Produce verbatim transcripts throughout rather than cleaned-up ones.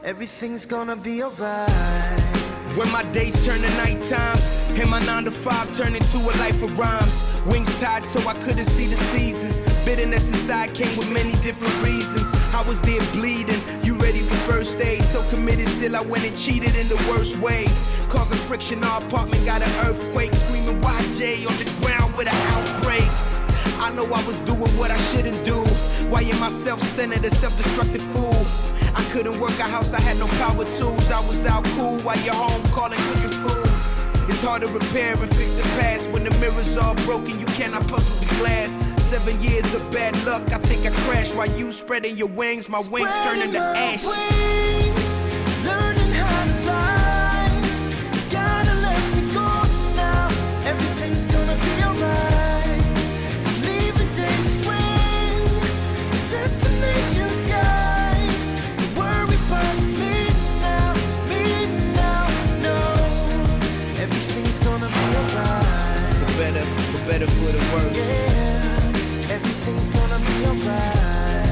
everything's gonna be alright. When my days turn to night times, and my nine to five turn into a life of rhymes. Wings tied so I couldn't see the seasons. Bitterness inside came with many different reasons. I was there bleeding, you ready for first aid. So committed still I went and cheated in the worst way. Causing friction, our apartment got an earthquake. Screaming Y J on the ground with an outbreak. I know I was doing what I shouldn't do. Why am I self-centered, a self-destructive fool? I couldn't work a house, I had no power tools. I was out cool while you're home calling cooking food. It's hard to repair and fix the past. When the mirror's all broken, you cannot puzzle the glass. Seven years of bad luck, I think I crashed. While you spreading your wings, my wings turning to ash. Wings, learning how to fly. You gotta let me go now. Everything's gonna be alright. Leaving day spring, destination sky. Don't worry about me now, me now, no. Everything's gonna be alright. For better, for better, for the worse. Yeah, everything's gonna be alright.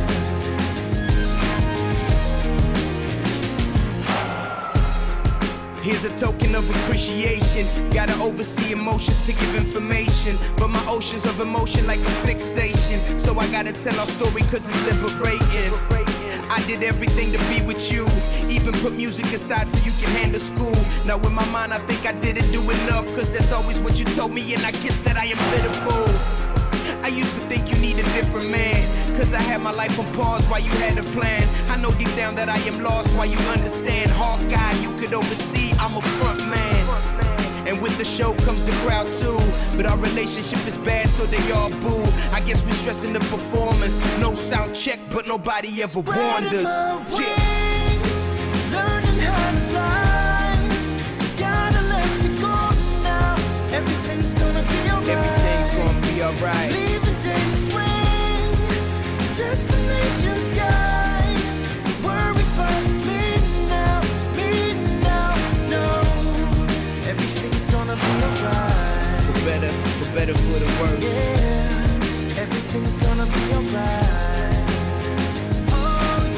Here's a token of appreciation. Gotta oversee emotions to give information. But my oceans of emotion like a fixation. So I gotta tell our story cause it's liberating. I did everything to be with you. Even put music aside so you can handle school. Now in my mind I think I didn't do enough. Cause that's always what you told me and I guess that I am pitiful. I used to think you need a different man. Cause I had my life on pause while you had a plan. I know deep down that I am lost while you understand. Hawkeye, you could oversee, I'm a front man. And with the show comes the crowd too. But our relationship is bad so they all boo. I guess we stressing the performance. No sound check but nobody ever warned us. Yeah. Learning how to fly. You gotta let me go now. Everything's gonna be alright. Everything's gonna be alright. Leaving day spring, destination sky. Don't worry about me now, me now, no. Everything's gonna be alright. For better, for better, for the worse. Yeah, everything's gonna be alright. Oh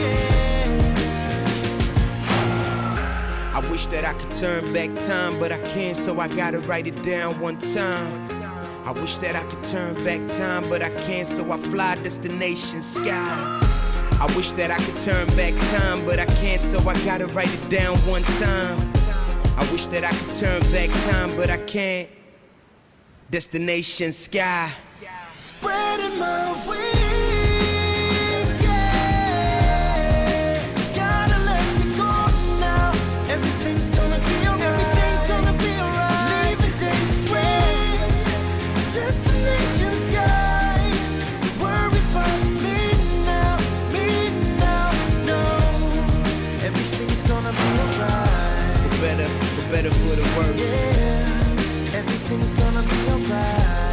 yeah. I wish that I could turn back time, but I can't, so I gotta write it down one time. I wish that I could turn back time, but I can't, so I fly destination sky. I wish that I could turn back time, but I can't, so I gotta write it down one time. I wish that I could turn back time, but I can't. Destination sky. Spreading my wings, yeah. Gotta let me go now. Everything's gonna be alright. Everything's gonna be alright. Leaving day spring, destination sky. Don't worry about me now, me now, no. Everything's gonna be alright. For better, for better, for the worse. Yeah, everything's gonna be alright.